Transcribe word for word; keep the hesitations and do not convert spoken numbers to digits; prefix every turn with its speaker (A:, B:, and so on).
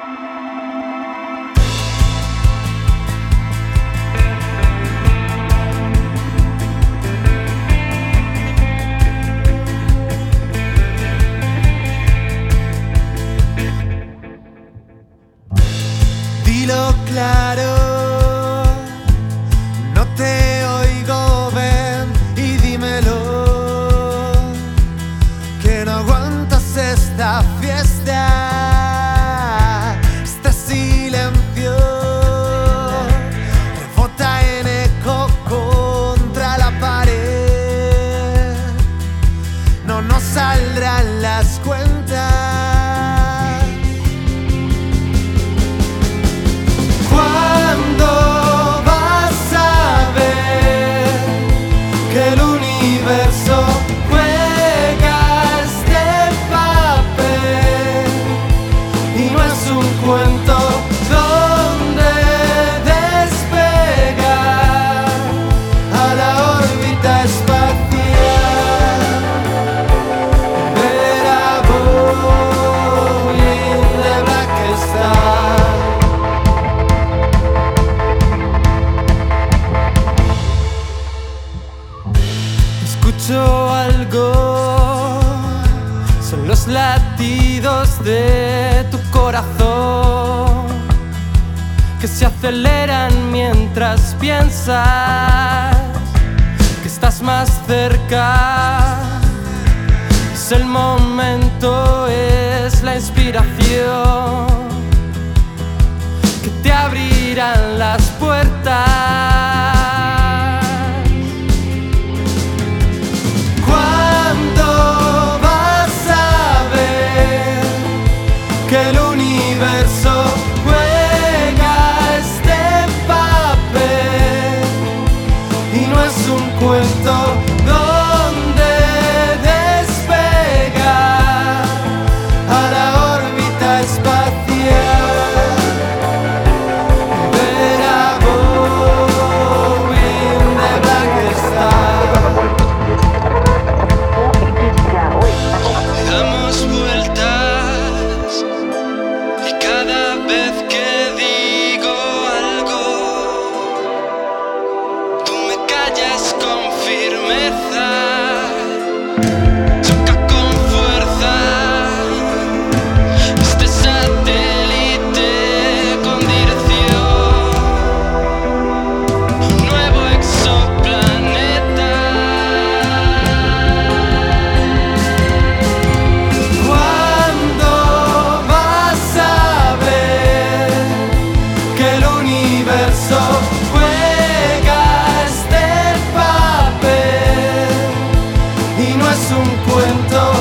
A: Dilo claro, no te oigo, ven y dímelo, que no aguantas esta fiesta, este silencio rebota en eco contra la pared, no nos saldrán las cuentas. Cuento donde despegar a la órbita espacial. Ver a Bowie in the Black Star. Escucho algo, son los latidos de tu corazón que se aceleran mientras piensas que estás más cerca. Es el momento, es la inspiración que te abrirán las puertas. Que el universo juega este papel y no es un cuento donde despegar a la órbita espacial. Ver a Bowie in the Black Star. Damos vueltas y cada vez que digo algo, tú me callas con firmeza, choca con fuerza este satélite con dirección a un nuevo exoplaneta. ¿Cuándo vas a ver que el universo juega este papel y no es un cuento?